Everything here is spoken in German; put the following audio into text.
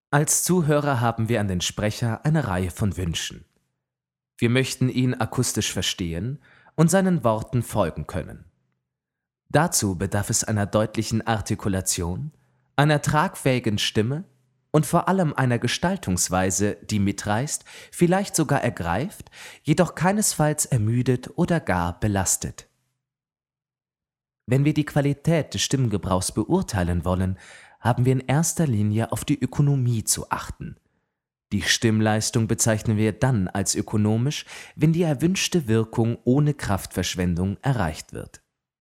Als Zuhörer haben wir an den Sprecher eine Reihe von Wünschen. Wir möchten ihn akustisch verstehen und seinen Worten folgen können. Dazu bedarf es einer deutlichen Artikulation, einer tragfähigen Stimme und vor allem einer Gestaltungsweise, die mitreißt, vielleicht sogar ergreift, jedoch keinesfalls ermüdet oder gar belastet. Wenn wir die Qualität des Stimmgebrauchs beurteilen wollen, haben wir in erster Linie auf die Ökonomie zu achten. Die Stimmleistung bezeichnen wir dann als ökonomisch, wenn die erwünschte Wirkung ohne Kraftverschwendung erreicht wird.